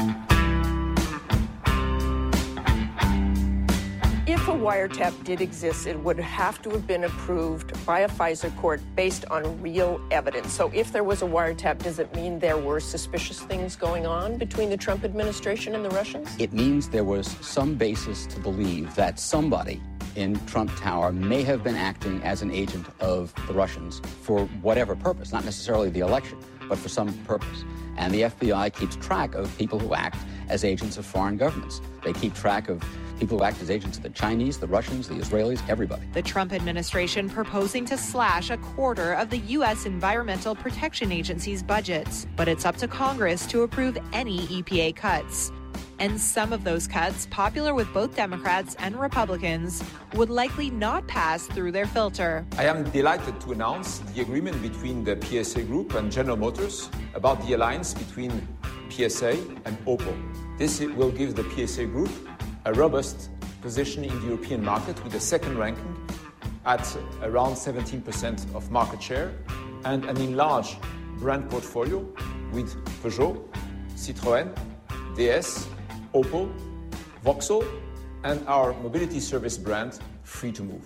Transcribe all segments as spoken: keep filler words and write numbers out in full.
If a wiretap did exist, it would have to have been approved by a FISA court based on real evidence. So if there was a wiretap, does it mean there were suspicious things going on between the Trump administration and the Russians? It means there was some basis to believe that somebody in Trump Tower may have been acting as an agent of the Russians for whatever purpose, not necessarily the election, but for some purpose. And the F B I keeps track of people who act as agents of foreign governments. They keep track of people who act as agents of the Chinese, the Russians, the Israelis, everybody. The Trump administration proposing to slash a quarter of the U S Environmental Protection Agency's budgets. But it's up to Congress to approve any E P A cuts. And some of those cuts, popular with both Democrats and Republicans, would likely not pass through their filter. I am delighted to announce the agreement between the P S A Group and General Motors about the alliance between P S A and Opel. This will give the P S A Group a robust position in the European market with a second ranking at around seventeen percent of market share and an enlarged brand portfolio with Peugeot, Citroën, D S, Opel, Vauxhall, and our mobility service brand, Free to Move.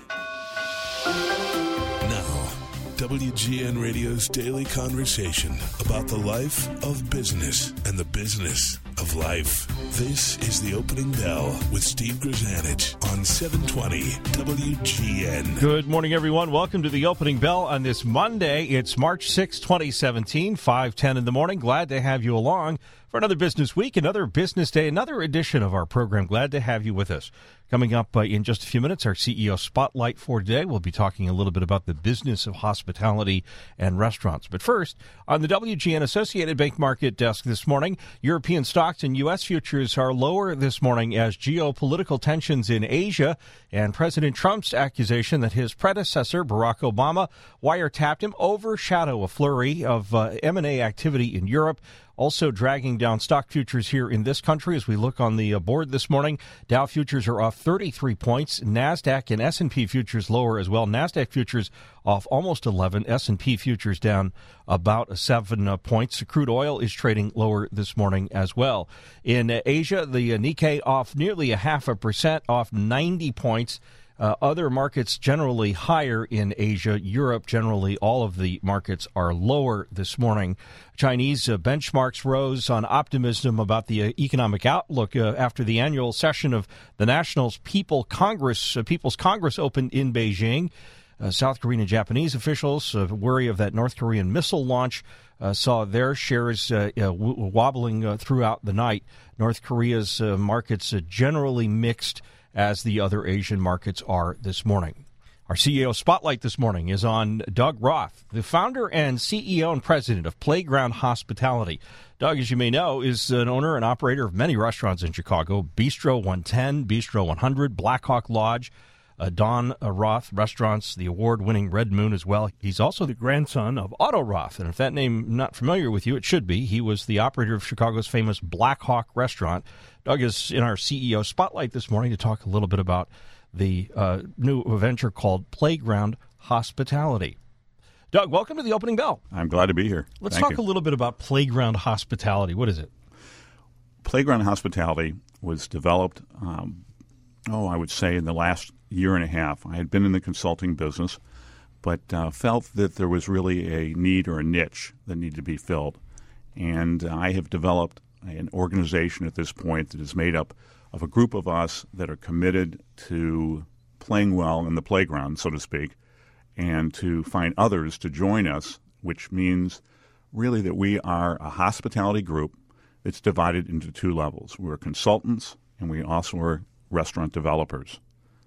Now, W G N Radio's daily conversation about the life of business and the business of life. This is The Opening Bell with Steve Grzanich on seven twenty W G N. Good morning, everyone. Welcome to The Opening Bell on this Monday. It's March sixth, twenty seventeen, five ten in the morning. Glad to have you along for another business week, another business day, another edition of our program. Glad to have you with us. Coming up uh, in just a few minutes, our C E O Spotlight for today. We'll be talking a little bit about the business of hospitality and restaurants. But first, on the W G N Associated Bank Market Desk this morning, European stocks and U S futures are lower this morning as geopolitical tensions in Asia and President Trump's accusation that his predecessor, Barack Obama, wiretapped him overshadow a flurry of uh, M and A activity in Europe. Also dragging down stock futures here in this country as we look on the board this morning. Dow futures are off thirty-three points. NASDAQ and S and P futures lower as well. NASDAQ futures off almost eleven. S and P futures down about seven uh, points. Crude oil is trading lower this morning as well. In uh, Asia, the uh, Nikkei off nearly a half a percent, off ninety points. Uh, other markets generally higher in Asia. Europe, generally, all of the markets are lower this morning. Chinese uh, benchmarks rose on optimism about the uh, economic outlook uh, after the annual session of the National People Congress, uh, People's Congress opened in Beijing. Uh, South Korean and Japanese officials uh, worry of that North Korean missile launch uh, saw their shares uh, uh, w- wobbling uh, throughout the night. North Korea's uh, markets uh, generally mixed as the other Asian markets are this morning. Our C E O Spotlight this morning is on Doug Roth, the founder and C E O and president of Playground Hospitality. Doug, as you may know, is an owner and operator of many restaurants in Chicago: Bistro one ten, Bistro one hundred, Blackhawk Lodge, uh, Don uh, Roth Restaurants, the award-winning Red Moon as well. He's also the grandson of Otto Roth, and if that name not familiar with you, it should be. He was the operator of Chicago's famous Blackhawk Restaurant. Doug is in our C E O Spotlight this morning to talk a little bit about the uh, new venture called Playground Hospitality. Doug, welcome to the Opening Bell. I'm glad to be here. Let's Thank talk you. a little bit about Playground Hospitality. What is it? Playground Hospitality was developed, um, oh, I would say in the last year and a half. I had been in the consulting business, but uh, felt that there was really a need or a niche that needed to be filled. And uh, I have developed an organization at this point that is made up of a group of us that are committed to playing well in the playground, so to speak, and to find others to join us, which means really that we are a hospitality group that's divided into two levels. We're consultants, and we also are restaurant developers.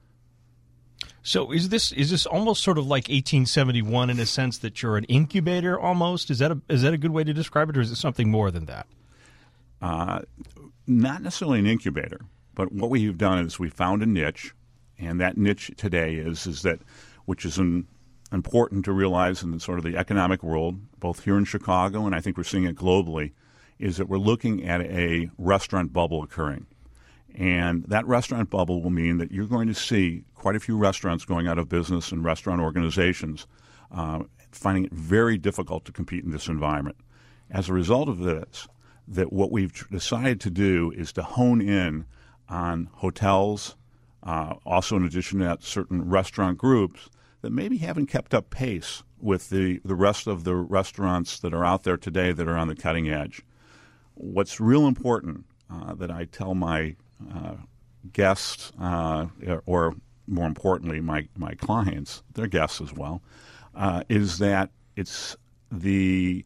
So is this is this almost sort of like eighteen seventy-one in a sense that you're an incubator almost? Is that a, is that a good way to describe it, or is it something more than that? Uh, not necessarily an incubator, but what we've done is we found a niche, and that niche today is is that, which is an, important to realize in the, sort of the economic world, both here in Chicago and I think we're seeing it globally, is that we're looking at a restaurant bubble occurring. And that restaurant bubble will mean that you're going to see quite a few restaurants going out of business and restaurant organizations uh, finding it very difficult to compete in this environment. As a result of this, that what we've decided to do is to hone in on hotels, uh, also in addition to that, certain restaurant groups that maybe haven't kept up pace with the, the rest of the restaurants that are out there today that are on the cutting edge. What's real important uh, that I tell my uh, guests, uh, or more importantly, my, my clients, their guests as well, uh, is that it's the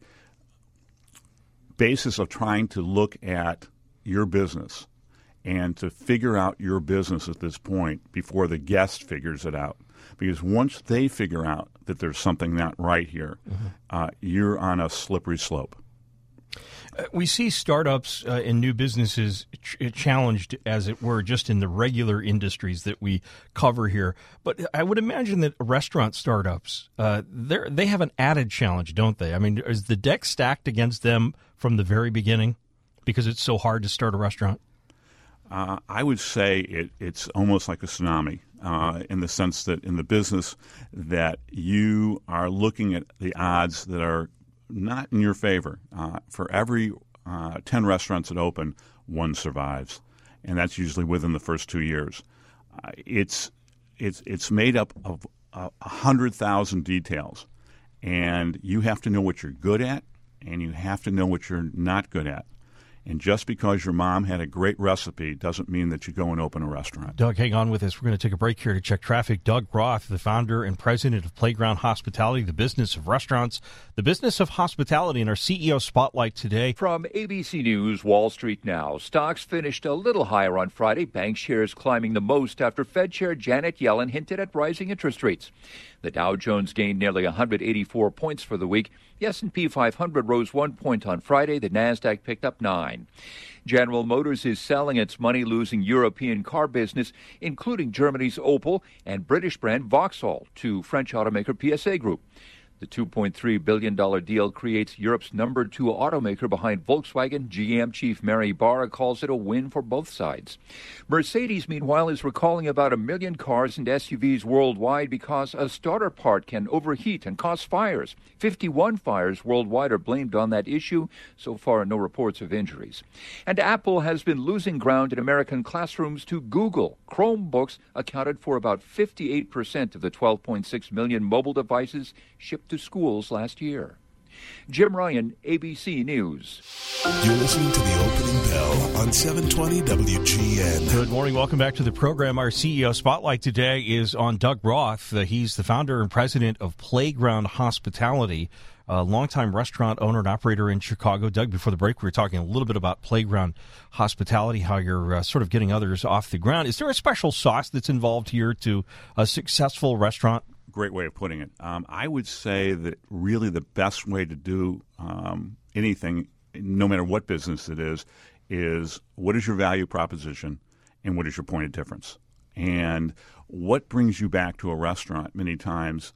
basis of trying to look at your business and to figure out your business at this point before the guest figures it out. Because once they figure out that there's something not right here, mm-hmm. uh, you're on a slippery slope. Uh, we see startups uh, and new businesses ch- challenged, as it were, just in the regular industries that we cover here. But I would imagine that restaurant startups, uh, they they have an added challenge, don't they? I mean, is the deck stacked against them from the very beginning because it's so hard to start a restaurant? Uh, I would say it, it's almost like a tsunami uh, in the sense that in the business that you are looking at the odds that are not in your favor. Uh, for every uh, ten restaurants that open, one survives, and that's usually within the first two years. Uh, it's it's it's made up of a uh, hundred thousand details, and you have to know what you're good at, and you have to know what you're not good at. And just because your mom had a great recipe doesn't mean that you go and open a restaurant. Doug, hang on with us. We're going to take a break here to check traffic. Doug Roth, the founder and president of Playground Hospitality, the business of restaurants, the business of hospitality, in our C E O Spotlight today. From A B C News, Wall Street now. Stocks finished a little higher on Friday. Bank shares climbing the most after Fed Chair Janet Yellen hinted at rising interest rates. The Dow Jones gained nearly one hundred eighty-four points for the week. The S and P five hundred rose one point on Friday. The Nasdaq picked up nine. General Motors is selling its money-losing European car business, including Germany's Opel and British brand Vauxhall, to French automaker P S A Group. The two point three billion dollars deal creates Europe's number two automaker behind Volkswagen. G M chief Mary Barra calls it a win for both sides. Mercedes, meanwhile, is recalling about a million cars and S U Vs worldwide because a starter part can overheat and cause fires. fifty-one fires worldwide are blamed on that issue. So far, no reports of injuries. And Apple has been losing ground in American classrooms to Google. Chromebooks accounted for about fifty-eight percent of the twelve point six million mobile devices shipped to schools last year. Jim Ryan, A B C News. You're listening to the opening bell on seven twenty W G N. Good morning. Welcome back to the program. Our C E O Spotlight today is on Doug Roth. Uh, he's the founder and president of Playground Hospitality, a longtime restaurant owner and operator in Chicago. Doug, before the break, we were talking a little bit about Playground Hospitality, how you're uh, sort of getting others off the ground. Is there a special sauce that's involved here to a successful restaurant? Great way of putting it. Um, I would say that really the best way to do um, anything, no matter what business it is, is what is your value proposition and what is your point of difference. And what brings you back to a restaurant many times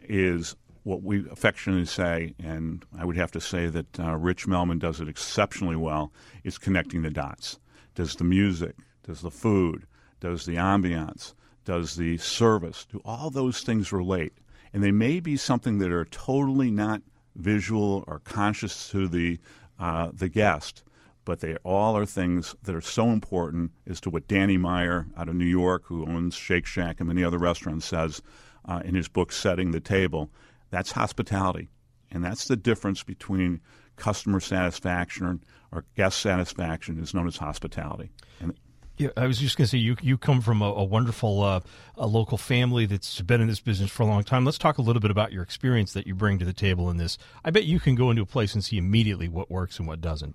is what we affectionately say, and I would have to say that uh, Rich Melman does it exceptionally well, is connecting the dots. Does the music, does the food, does the ambiance, does the service, do all those things relate? And they may be something that are totally not visual or conscious to the uh, the guest, but they all are things that are so important as to what Danny Meyer out of New York, who owns Shake Shack and many other restaurants, says uh, in his book, Setting the Table. That's hospitality. And that's the difference between customer satisfaction or guest satisfaction is known as hospitality. And Yeah, I was just going to say, you you come from a, a wonderful uh, a local family that's been in this business for a long time. Let's talk a little bit about your experience that you bring to the table in this. I bet you can go into a place and see immediately what works and what doesn't.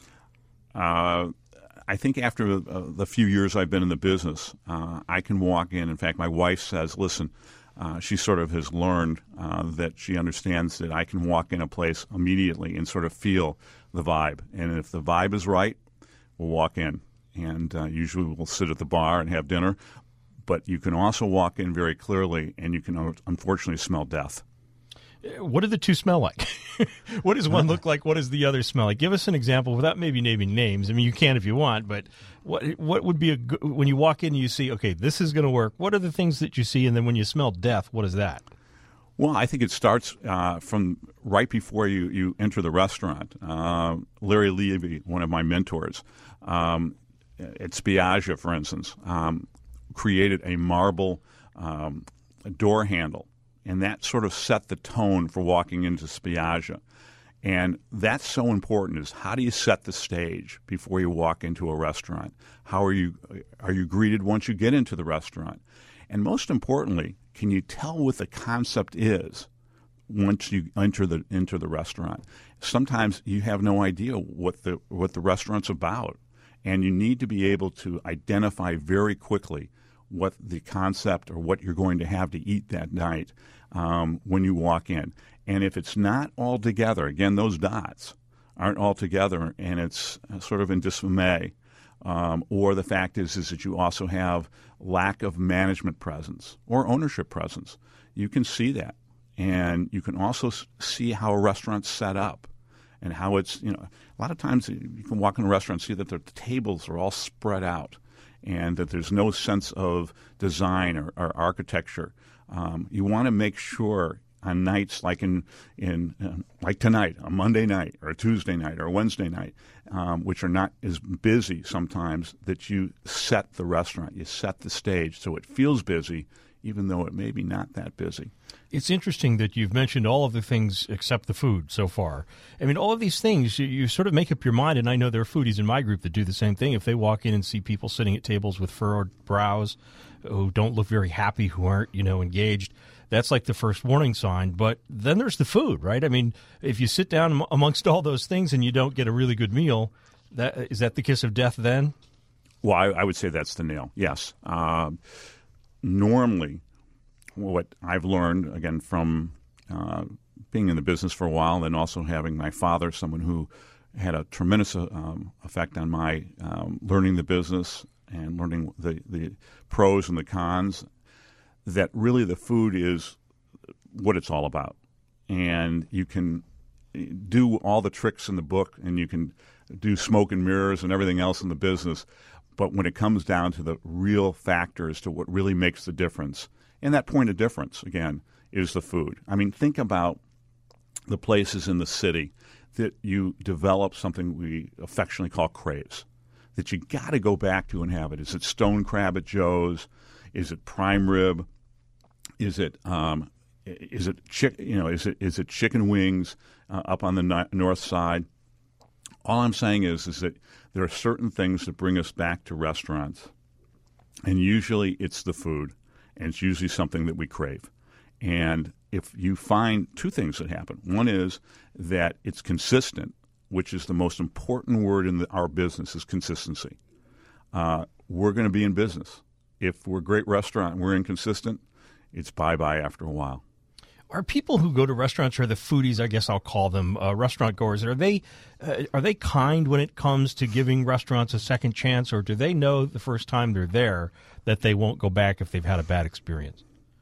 Uh, I think after uh, the few years I've been in the business, uh, I can walk in. In fact, my wife says, listen, uh, she sort of has learned uh, that she understands that I can walk in a place immediately and sort of feel the vibe. And if the vibe is right, we'll walk in. And uh, usually we'll sit at the bar and have dinner. But you can also walk in very clearly, and you can unfortunately smell death. What do the two smell like? What does one look like? What does the other smell like? Give us an example without maybe naming names. I mean, you can if you want, but what what would be a good, when you walk in and you see, okay, this is going to work. What are the things that you see? And then when you smell death, what is that? Well, I think it starts uh, from right before you, you enter the restaurant. Uh, Larry Levy, one of my mentors, um, at Spiaggia, for instance, um, created a marble um, door handle, and that sort of set the tone for walking into Spiaggia. And that's so important, is how do you set the stage before you walk into a restaurant? How are you are you greeted once you get into the restaurant? And most importantly, can you tell what the concept is once you enter the enter the restaurant? Sometimes you have no idea what the what the restaurant's about, and you need to be able to identify very quickly what the concept or what you're going to have to eat that night um, when you walk in. And if it's not all together, again, those dots aren't all together, and it's sort of in dismay, um, or the fact is is that you also have lack of management presence or ownership presence, you can see that. And you can also see how a restaurant's set up and how it's, you know, a lot of times you can walk in a restaurant and see that the tables are all spread out and that there's no sense of design or, or architecture. Um, you want to make sure on nights like in in uh, like tonight, a Monday night or a Tuesday night or a Wednesday night, um, which are not as busy sometimes, that you set the restaurant, you set the stage so it feels busy, even though it may be not that busy. It's interesting that you've mentioned all of the things except the food so far. I mean, all of these things, you, you sort of make up your mind, and I know there are foodies in my group that do the same thing. If they walk in and see people sitting at tables with furrowed brows who don't look very happy, who aren't, you know, engaged, that's like the first warning sign. But then there's the food, right? I mean, if you sit down amongst all those things and you don't get a really good meal, that is that the kiss of death then? Well, I, I would say that's the nail, yes. Uh, normally, what I've learned, again, from uh, being in the business for a while and also having my father, someone who had a tremendous uh, um, effect on my um, learning the business and learning the, the pros and the cons, that really the food is what it's all about. And you can do all the tricks in the book and you can do smoke and mirrors and everything else in the business, but when it comes down to the real factors, to what really makes the difference, and that point of difference, again, is the food. I mean, think about the places in the city that you develop something we affectionately call craves, that you got to go back to and have it. Is it stone crab at Joe's? Is it prime rib? Is it um, is it chick? You know, is it is it chicken wings uh, up on the no- north side? All I'm saying is is that there are certain things that bring us back to restaurants, and usually it's the food, and it's usually something that we crave. And if you find two things that happen, one is that it's consistent, which is the most important word in the, our business, is consistency. Uh, we're going to be in business. If we're a great restaurant and we're inconsistent, it's bye-bye after a while. Are people who go to restaurants, or the foodies, I guess I'll call them, uh, restaurant goers, are they uh, are they kind when it comes to giving restaurants a second chance, or do they know the first time they're there that they won't go back if they've had a bad experience?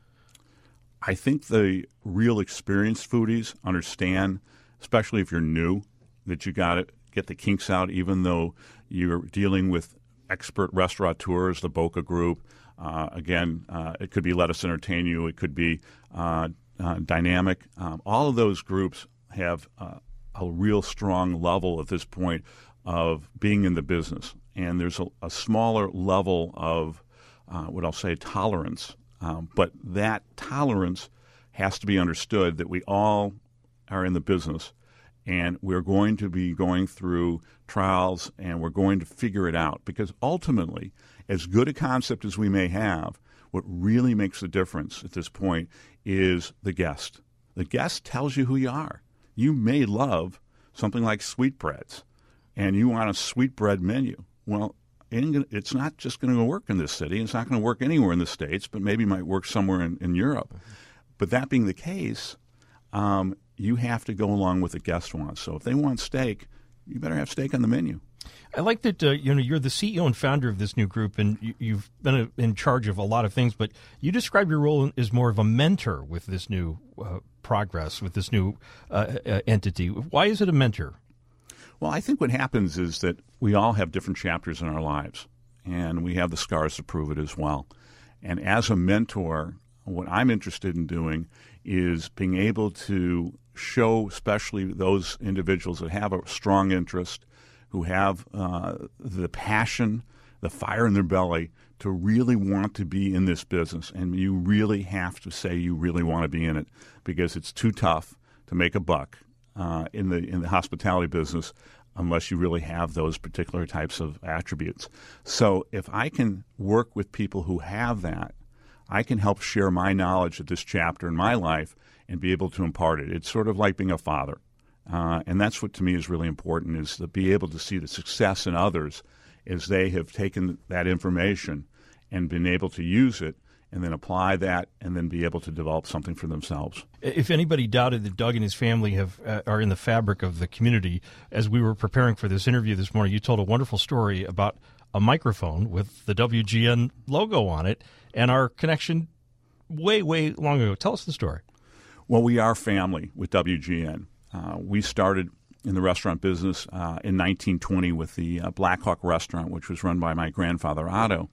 I think the real experienced foodies understand, especially if you're new, that you got to get the kinks out, even though you're dealing with expert restaurateurs, the Boca Group. Uh, again, uh, it could be Let Us Entertain You. It could be uh, uh, Dynamic. Um, all of those groups have uh, a real strong level at this point of being in the business. And there's a, a smaller level of, uh, what I'll say, tolerance. Um, but that tolerance has to be understood, that we all are in the business, and we're going to be going through trials, and we're going to figure it out. Because ultimately, as good a concept as we may have, what really makes the difference at this point is the guest. The guest tells you who you are. You may love something like sweetbreads, and you want a sweetbread menu. Well, it's not just going to work in this city. It's not going to work anywhere in the States, but maybe it might work somewhere in, in Europe. But that being the case, um, you have to go along with the guest wants. So if they want steak, you better have steak on the menu. I like that uh, you know, you're the C E O and founder of this new group, and you, you've been a, in charge of a lot of things, but you describe your role as more of a mentor with this new uh, progress, with this new uh, uh, entity. Why is it a mentor? Well, I think what happens is that we all have different chapters in our lives, and we have the scars to prove it as well. And as a mentor, what I'm interested in doing is being able to show, especially those individuals that have a strong interest, who have uh, the passion, the fire in their belly to really want to be in this business. And you really have to say you really want to be in it, because it's too tough to make a buck uh, in the in the hospitality business unless you really have those particular types of attributes. So if I can work with people who have that, I can help share my knowledge of this chapter in my life and be able to impart it. It's sort of like being a father. Uh, and that's what to me is really important, is to be able to see the success in others as they have taken that information and been able to use it and then apply that and then be able to develop something for themselves. If anybody doubted that Doug and his family have uh, are in the fabric of the community, as we were preparing for this interview this morning, you told a wonderful story about a microphone with the W G N logo on it and our connection way, way long ago. Tell us the story. Well, we are family with W G N. Uh, we started in the restaurant business uh, in nineteen twenty with the uh, Black Hawk restaurant, which was run by my grandfather, Otto.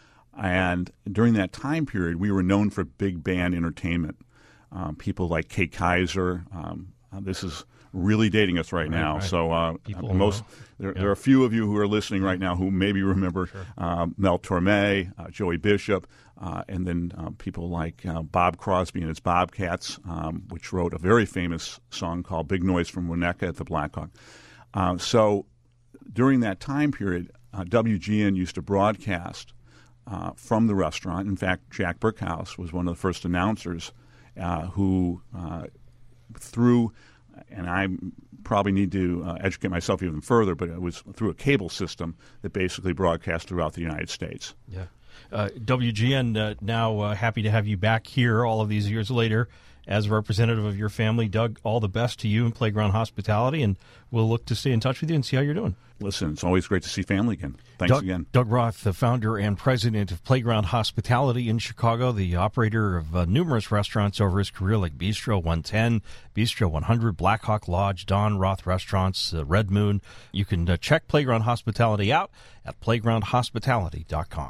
And during that time period, we were known for big band entertainment. Um, people like Kay Kaiser. Um, uh, this is really dating us right, right now. Right. So uh, People most there, yeah. there are a few of you who are listening right now who maybe remember sure. uh, Mel Torme, uh, Joey Bishop, uh, and then uh, people like uh, Bob Crosby and his Bobcats, um, which wrote a very famous song called Big Noise from Winnetka at the Black Hawk. Uh, so during that time period, uh, W G N used to broadcast Uh, from the restaurant. In fact, Jack Brickhouse was one of the first announcers uh, who, uh, through, and I probably need to uh, educate myself even further, but it was through a cable system that basically broadcast throughout the United States. Yeah. Uh, W G N, uh, now uh, happy to have you back here all of these years later as a representative of your family. Doug, all the best to you in Playground Hospitality, and we'll look to stay in touch with you and see how you're doing. Listen, it's always great to see family again. Thanks Doug, again. Doug Roth, the founder and president of Playground Hospitality in Chicago, the operator of uh, numerous restaurants over his career like Bistro one ten, Bistro one hundred, Black Hawk Lodge, Don Roth Restaurants, uh, Red Moon. You can uh, check Playground Hospitality out at playground hospitality dot com.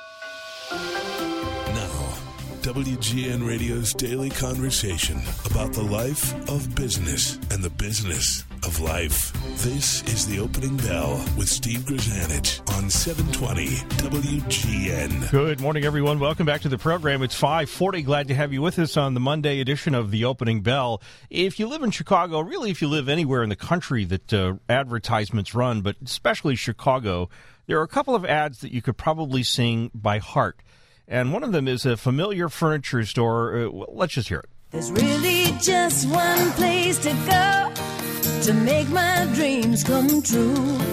Now, W G N Radio's daily conversation about the life of business and the business of life. This is the Opening Bell with Steve Grzanich on seven twenty W G N. Good morning, everyone. Welcome back to the program. It's five forty. Glad to have you with us on the Monday edition of the Opening Bell. If you live in Chicago, really if you live anywhere in the country that uh, advertisements run, but especially Chicago, there are a couple of ads that you could probably sing by heart. And one of them is a familiar furniture store. Uh, well, let's just hear it. There's really just one place to go to make my dreams come true.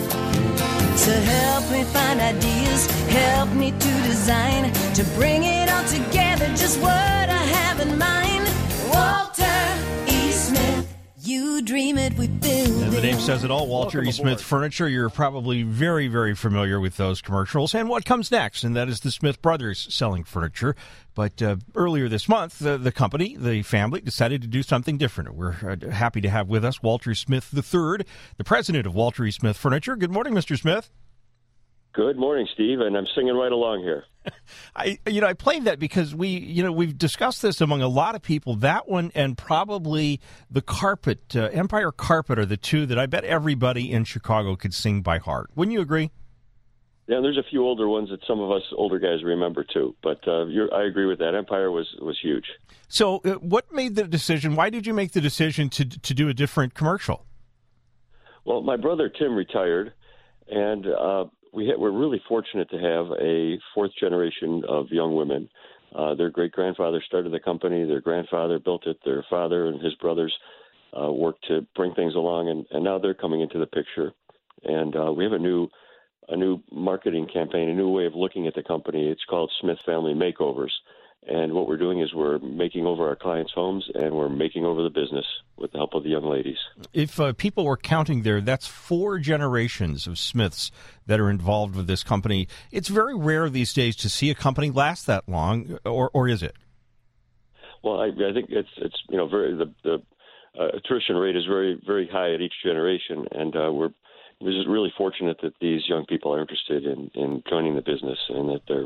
To help me find ideas, help me to design, to bring it all together, just what I have in mind. Walter E. Smith, you dream it, we build And it. the name says it all, Walter Welcome E. Smith aboard. Furniture. You're probably very, very familiar with those commercials and what comes next, and that is the Smith Brothers selling furniture. But uh, earlier this month, the, the company, the family, decided to do something different. We're uh, happy to have with us Walter Smith the third, the president of Walter E. Smith Furniture. Good morning, Mister Smith. Good morning, Steve, and I'm singing right along here. I, you know, I played that because we, you know, we've discussed this among a lot of people. That one and probably the carpet, uh, Empire Carpet, are the two that I bet everybody in Chicago could sing by heart. Wouldn't you agree? Yeah, and there's a few older ones that some of us older guys remember too. But uh, you're, I agree with that. Empire was was huge. So, uh, what made the decision? Why did you make the decision to to do a different commercial? Well, my brother Tim retired, and uh, we ha- we're really fortunate to have a fourth generation of young women. Uh, their great grandfather started the company. Their grandfather built it. Their father and his brothers uh, worked to bring things along, and, and now they're coming into the picture. And uh, we have a new a new marketing campaign, a new way of looking at the company. It's called Smith Family Makeovers. And what we're doing is we're making over our clients' homes, and we're making over the business with the help of the young ladies. If uh, people were counting there, that's four generations of Smiths that are involved with this company. It's very rare these days to see a company last that long, or or is it? Well, I, I think it's it's you know very the the uh, attrition rate is very very high at each generation, and uh, we're We're just really fortunate that these young people are interested in, in joining the business, and that they're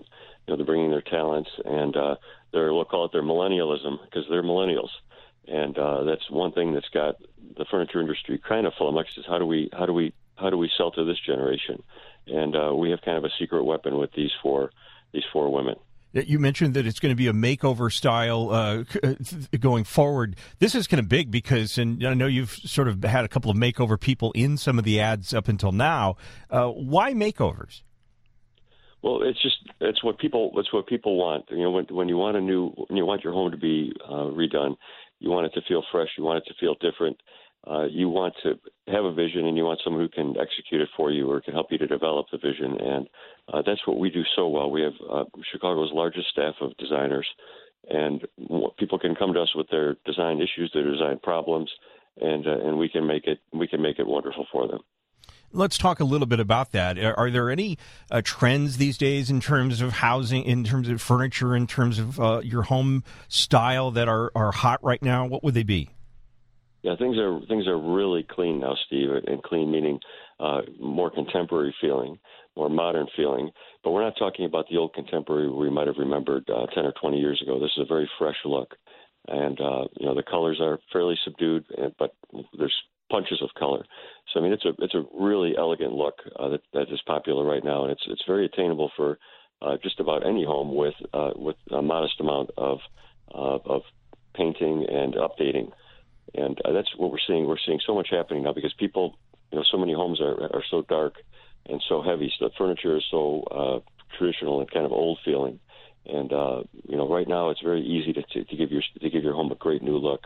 know, they're bringing their talents, and uh, they're, we'll call it their millennialism, because they're millennials. And uh, that's one thing that's got the furniture industry kind of flummoxed, is how do we, how do we, how do we sell to this generation? And uh, we have kind of a secret weapon with these four, these four women. You mentioned that it's going to be a makeover style uh, going forward. This is kind of big because, and I know you've sort of had a couple of makeover people in some of the ads up until now. Uh, why makeovers? Well, it's just it's what people it's what people want. You know, when when you want a new when you want your home to be uh, redone, you want it to feel fresh, you want it to feel different. Uh, you want to have a vision, and you want someone who can execute it for you or can help you to develop the vision. And uh, that's what we do so well. We have uh, Chicago's largest staff of designers, and people can come to us with their design issues, their design problems, and uh, and we can make it we can make it wonderful for them. Let's talk a little bit about that. Are there any uh, trends these days in terms of housing, in terms of furniture, in terms of uh, your home style that are, are hot right now? What would they be? Yeah, things are things are really clean now, Steve, and clean meaning uh, more contemporary feeling, more modern feeling. But we're not talking about the old contemporary we might have remembered uh, ten or twenty years ago. This is a very fresh look, and uh, you know the colors are fairly subdued, but there's punches of color. So I mean, it's a it's a really elegant look uh, that that is popular right now, and it's it's very attainable for uh, just about any home with uh, with a modest amount of uh, of painting and updating. And uh, that's what we're seeing. We're seeing so much happening now because people, you know, so many homes are are so dark and so heavy. So the furniture is so uh, traditional and kind of old feeling. And uh, you know, right now it's very easy to, to to give your to give your home a great new look.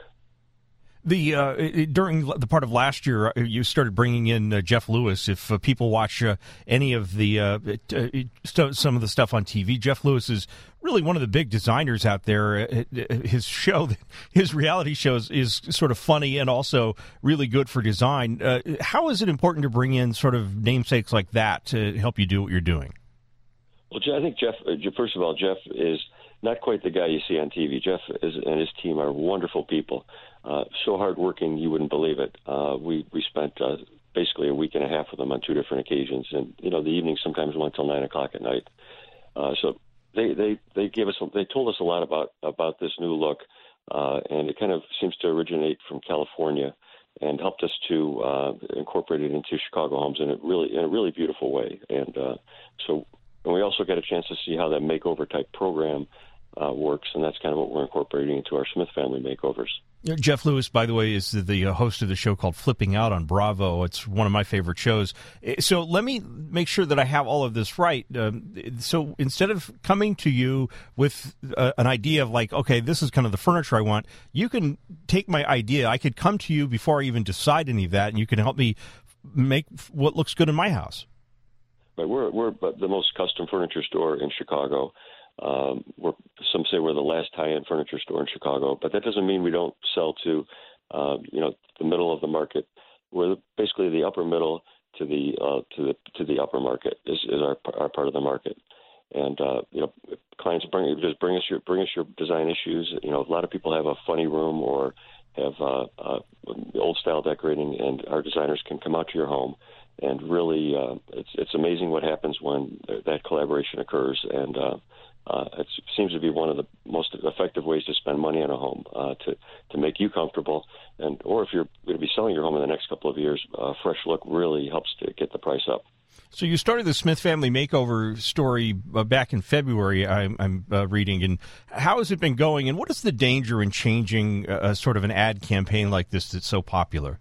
The uh, during the part of last year, you started bringing in uh, Jeff Lewis. If uh, people watch uh, any of the uh, uh, st- some of the stuff on T V, Jeff Lewis is really one of the big designers out there. His show, his reality shows, is sort of funny and also really good for design. Uh, how is it important to bring in sort of namesakes like that to help you do what you're doing? Well, I think Jeff. First of all, Jeff is not quite the guy you see on T V. Jeff is, and his team are wonderful people. Uh, so hardworking, you wouldn't believe it. Uh, we we spent uh, basically a week and a half with them on two different occasions, and you know the evenings sometimes went till nine o'clock at night. Uh, so they they they gave us they told us a lot about about this new look, uh, and it kind of seems to originate from California, and helped us to uh, incorporate it into Chicago homes in a really in a really beautiful way. And uh, so, and we also got a chance to see how that makeover type program uh, works, and that's kind of what we're incorporating into our Smith family makeovers. Jeff Lewis, by the way, is the host of the show called Flipping Out on Bravo. It's one of my favorite shows. So let me make sure that I have all of this right. Um, so instead of coming to you with uh, an idea of like, okay, this is kind of the furniture I want, you can take my idea. I could come to you before I even decide any of that, and you can help me make what looks good in my house. But we're we're the most custom furniture store in Chicago. Um, we're, some say we're the last high-end furniture store in Chicago, but that doesn't mean we don't sell to, uh, you know, the middle of the market. We're basically the upper middle to the uh, to the to the upper market is, is our our part of the market. And uh, you know, clients bring just bring us your bring us your design issues. You know, a lot of people have a funny room or have uh, uh, old style decorating, and our designers can come out to your home. And really, uh, it's it's amazing what happens when that collaboration occurs. And uh, Uh, it seems to be one of the most effective ways to spend money on a home, uh, to to make you comfortable, and or if you're going to be selling your home in the next couple of years, a uh, fresh look really helps to get the price up. So you started the Smith Family Makeover story uh, back in February, I'm, I'm uh, reading, and how has it been going, and what is the danger in changing a, a sort of an ad campaign like this that's so popular?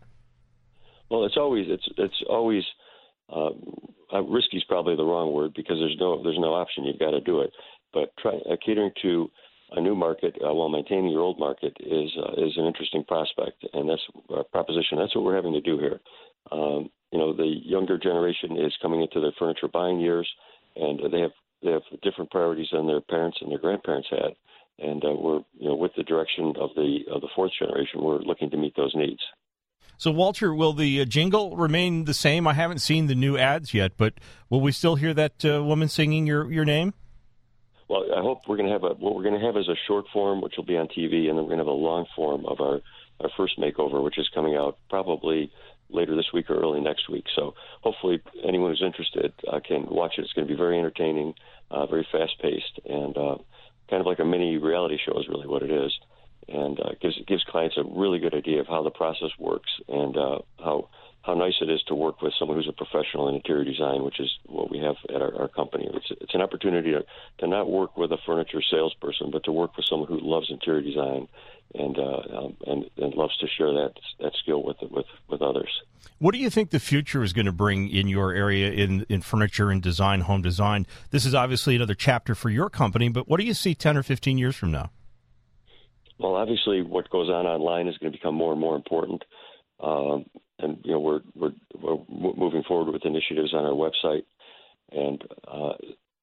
Well, it's always it's it's always uh, risky is probably the wrong word, because there's no there's no option. You've got to do it. But try, uh, catering to a new market uh, while maintaining your old market is uh, is an interesting prospect, and that's a proposition. That's what we're having to do here. Um, you know, the younger generation is coming into their furniture buying years, and they have they have different priorities than their parents and their grandparents had. And uh, we're, you know, with the direction of the of the fourth generation, we're looking to meet those needs. So, Walter, will the uh, jingle remain the same? I haven't seen the new ads yet, but will we still hear that uh, woman singing your, your name? Well, I hope we're going to have a what we're going to have is a short form, which will be on T V, and then we're going to have a long form of our, our first makeover, which is coming out probably later this week or early next week. So hopefully anyone who's interested uh, can watch it. It's going to be very entertaining, uh, very fast-paced, and uh, kind of like a mini reality show is really what it is. And uh, gives gives clients a really good idea of how the process works and uh, how how nice it is to work with someone who's a professional in interior design, which is what we have at our, our company. It's it's an opportunity to, to not work with a furniture salesperson, but to work with someone who loves interior design and uh, um, and, and loves to share that that skill with with with others. What do you think the future is going to bring in your area in, in furniture and design, home design? This is obviously another chapter for your company, but what do you see ten or fifteen years from now? Well, obviously, what goes on online is going to become more and more important, um, and you know we're we're we're moving forward with initiatives on our website, and uh,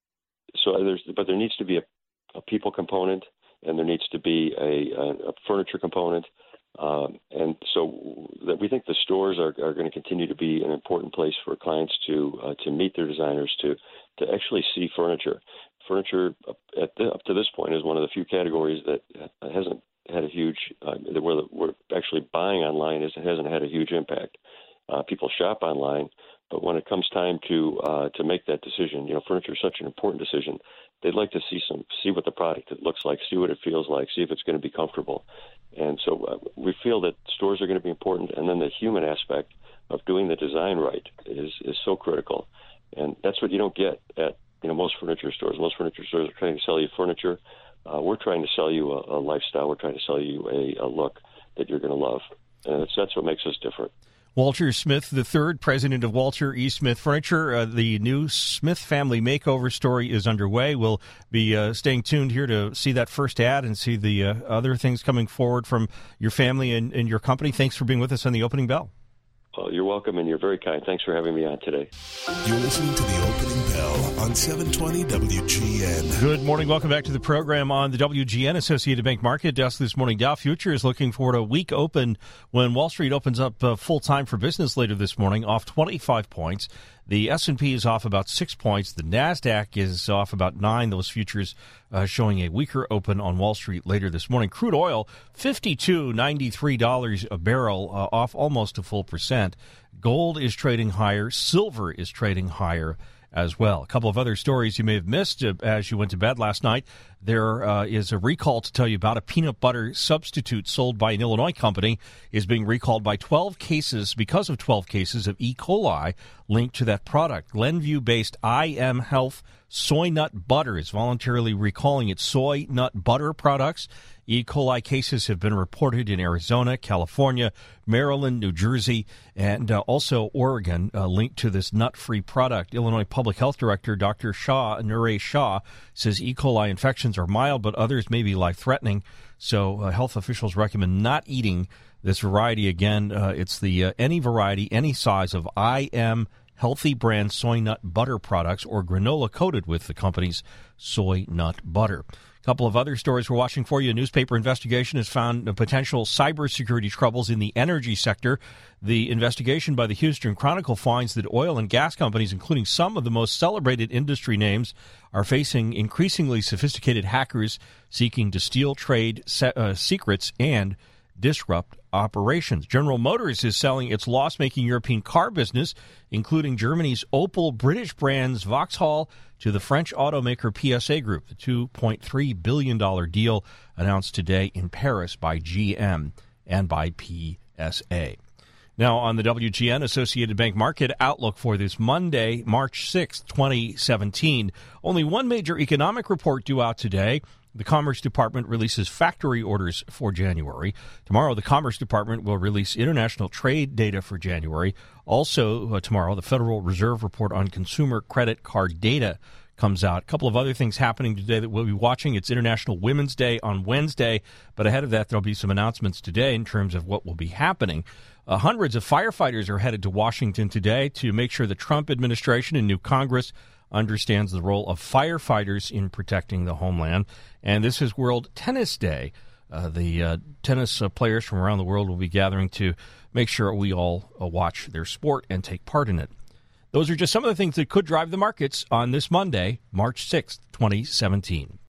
so there's but there needs to be a, a people component, and there needs to be a, a, a furniture component, um, and so that we think the stores are, are going to continue to be an important place for clients to uh, to meet their designers, to to actually see furniture. Furniture at the, up to this point is one of the few categories that hasn't had a huge uh, where we're actually buying online is hasn't had a huge impact. Uh, people shop online, but when it comes time to uh, to make that decision, you know, furniture is such an important decision. They'd like to see some see what the product looks like, see what it feels like, see if it's going to be comfortable. And so uh, we feel that stores are going to be important, and then the human aspect of doing the design right is is so critical, and that's what you don't get at you know most furniture stores. Most furniture stores are trying to sell you furniture. Uh, we're trying to sell you a, a lifestyle. We're trying to sell you a, a look that you're going to love, and it's, that's what makes us different. Walter Smith the third, president of Walter E. Smith Furniture. Uh, the new Smith family makeover story is underway. We'll be uh, staying tuned here to see that first ad and see the uh, other things coming forward from your family and, and your company. Thanks for being with us on the Opening Bell. Oh, you're welcome, and you're very kind. Thanks for having me on today. You're listening to The Opening Bell on seven twenty W G N. Good morning. Welcome back to the program on the W G N Associated Bank Market Desk this morning. Dow Futures looking forward to a week open when Wall Street opens up uh, full-time for business later this morning, off twenty-five points. The S and P is off about six points. The NASDAQ is off about nine. Those futures uh, showing a weaker open on Wall Street later this morning. Crude oil, fifty-two ninety-three dollars a barrel, uh, off almost a full percent. Gold is trading higher. Silver is trading higher as well. A couple of other stories you may have missed uh, as you went to bed last night. There uh, is a recall to tell you about. A peanut butter substitute sold by an Illinois company is being recalled by twelve cases because of twelve cases of E. coli linked to that product. Glenview-based I M Health Soy Nut Butter is voluntarily recalling its soy nut butter products. E. coli cases have been reported in Arizona, California, Maryland, New Jersey, and uh, also Oregon, uh, linked to this nut-free product. Illinois Public Health Director Doctor Shah, Naresh Shah, says E. coli infections are mild, but others may be life-threatening. So uh, health officials recommend not eating this variety. Again, uh, it's the uh, any variety, any size of I M Healthy brand soy nut butter products or granola coated with the company's soy nut butter. A couple of other stories we're watching for you. A newspaper investigation has found potential cybersecurity troubles in the energy sector. The investigation by the Houston Chronicle finds that oil and gas companies, including some of the most celebrated industry names, are facing increasingly sophisticated hackers seeking to steal trade se- uh, secrets and disrupt operations. General Motors is selling its loss-making European car business, including Germany's Opel, British brands Vauxhall, to the French automaker P S A Group. The two point three billion dollars deal announced today in Paris by G M and by P S A. Now on the W G N Associated Bank Market Outlook for this Monday, March sixth, twenty seventeen. Only one major economic report due out today. The Commerce Department releases factory orders for January. Tomorrow, the Commerce Department will release international trade data for January. Also, uh, tomorrow, the Federal Reserve report on consumer credit card data comes out. A couple of other things happening today that we'll be watching. It's International Women's Day on Wednesday, but ahead of that, there'll be some announcements today in terms of what will be happening. Uh, hundreds of firefighters are headed to Washington today to make sure the Trump administration and new Congress understands the role of firefighters in protecting the homeland. And this is World Tennis Day. Uh, the uh, tennis uh, players from around the world will be gathering to make sure we all uh, watch their sport and take part in it. Those are just some of the things that could drive the markets on this Monday, March sixth, twenty seventeen.